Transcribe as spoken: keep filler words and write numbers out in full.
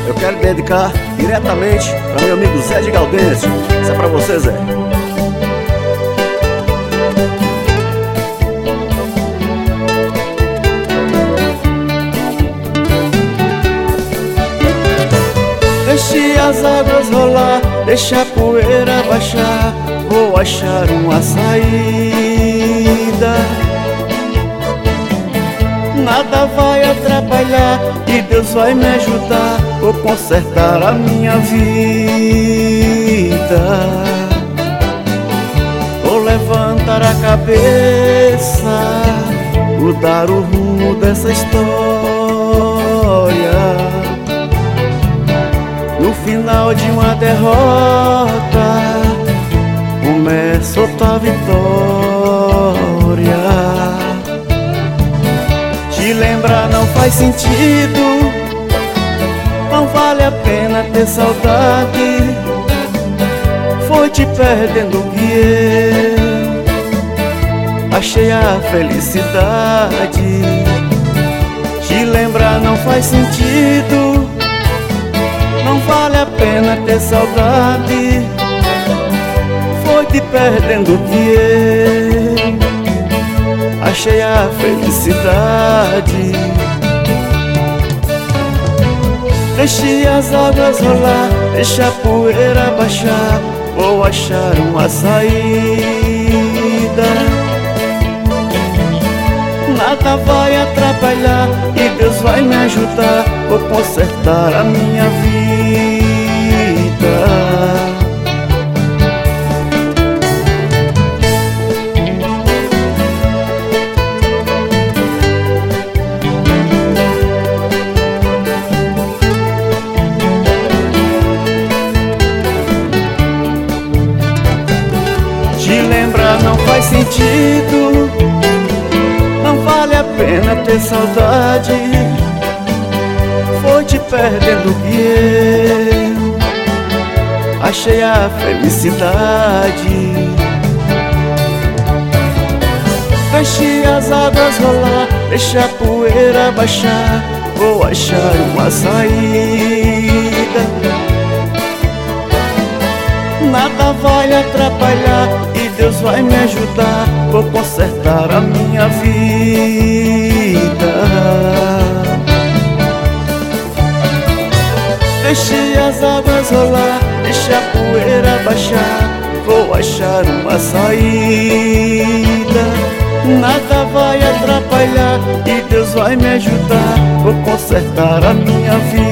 eu quero dedicar diretamente para meu amigo Zé de Gaudêncio. Isso é pra você, Zé. Deixe as águas rolar, deixa a poeira baixar, vou achar uma saída. Nada vai atrapalhar e Deus vai me ajudar, vou consertar a minha vida. Vou levantar a cabeça, mudar o rumo dessa história. No final de uma derrota começa outra vitória. Te lembrar não faz sentido, não vale a pena ter saudade. Foi te perdendo que eu achei a felicidade. Te lembrar não faz sentido, não vale a pena ter saudade. Foi te perdendo que eu achei a felicidade. Deixe as águas rolar, deixa a poeira baixar, vou achar uma saída. Nada vai atrapalhar e Deus vai me ajudar, vou consertar a minha vida. Te lembrar não faz sentido, não vale a pena ter saudade. Foi te perdendo que eu achei a felicidade. Deixe as águas rolar, deixa a poeira baixar, vou achar uma saída. Nada vai atrapalhar e Deus vai me ajudar, vou consertar a minha vida. Deixe as águas rolar, deixa a poeira baixar, vou achar uma saída. Nada vai atrapalhar e Deus vai me ajudar, vou consertar a minha vida.